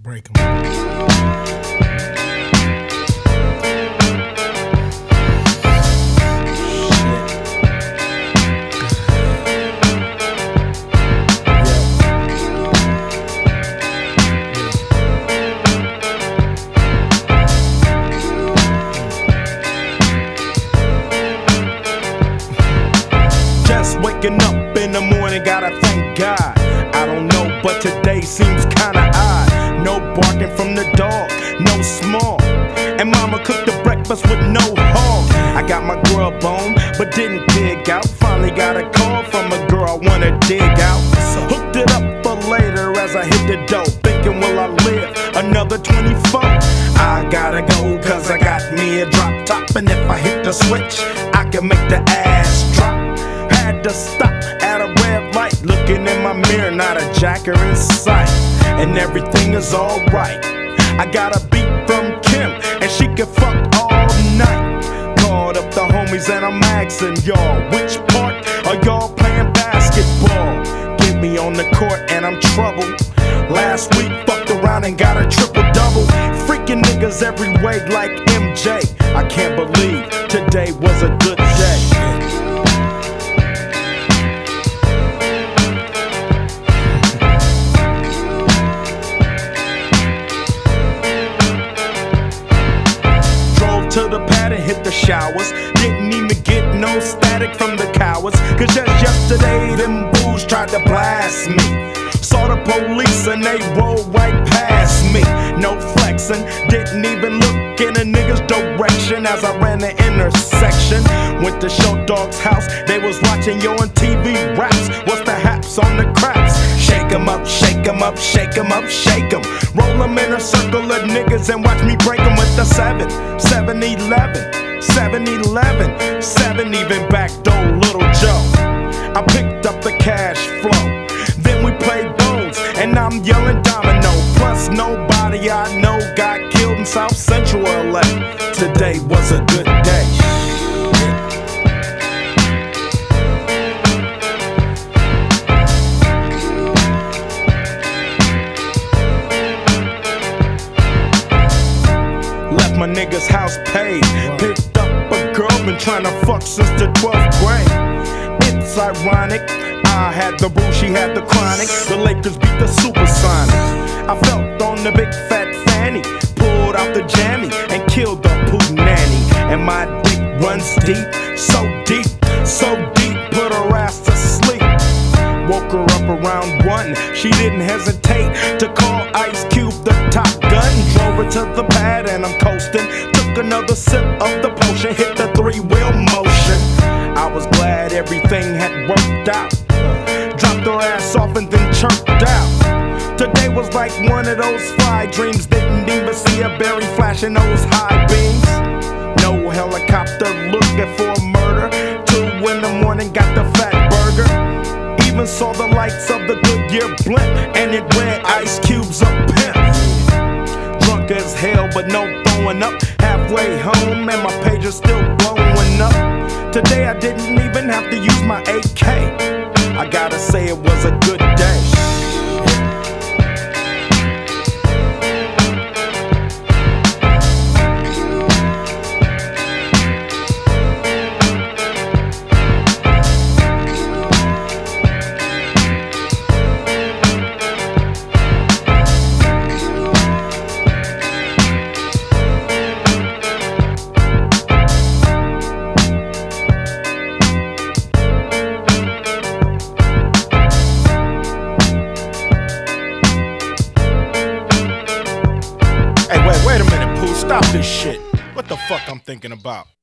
Break 'em. Just waking up in the morning, gotta thank God. I don't know, but today seems kinda odd. No barking from the dog, no small. And mama cooked the breakfast with no hog. I got my grub on, but didn't dig out. Finally got a call from a girl I wanna dig out. Hooked it up for later as I hit the dough. Thinking, will I live another 24? I gotta go, cause I got me a drop top. And if I hit the switch, I can make the ass drop. Had to stop at a red light, looking in my mirror, not a jacker in sight. And everything is alright. I got a beat from Kim, and she can fuck all night. Called up the homies and I'm asking y'all, which part are y'all playing basketball? Get me on the court and I'm troubled. Last week fucked around and got a triple-double. Freaking niggas every way like MJ. I can't believe today was a good day. To the pad and hit the showers. Didn't even get no static from the cowards. Cause just yesterday them bulls tried to blast me. Saw the police and they rolled right past me. No flexing, didn't even look in a nigga's direction as I ran the intersection. Went to Show Dog's house, they was watching Yo on TV raps. What's the haps on the craps? Shake 'em up, shake 'em up, shake 'em up, shake 'em. Roll 'em in a circle of niggas and watch me break 'em with the 7-11, 7-11, 7 even backdoor Little Joe. I picked up the cash flow, then we played bones, and I'm yelling domino. Plus nobody I know got killed in South Central LA. Today was a good day. Left my nigga's house paid. Picked up a girl, been tryna fuck since the 12th grade. It's ironic, I had the boo, she had the chronic. The Lakers beat the Supersonics. I felt on the big fat fanny, pulled out the jammy and killed the poop nanny. And my dick runs deep, so deep, so deep, put her ass to sleep. Woke her up around 1, she didn't hesitate to call Ice Cube the Top Gun. Drove her to the pad and I'm coasting. Took another sip of the potion, hit the 3-wheel motion. I was glad everything had worked out. Dropped her ass off and then chirped out. Today was like one of those fly dreams. Didn't even see a berry flashing those high beams. No helicopter looking for a murder. 2 in the morning, got the fat burger. Even saw the lights of the Goodyear blimp, and it read Ice Cube's a pimp. Drunk as hell, but no throwing up. Halfway home, and my page is still blowing up. Today I didn't even have to use my AK. I gotta say it was a good day. Hey, wait a minute, Pooh, stop this shit. What the fuck I'm thinking about?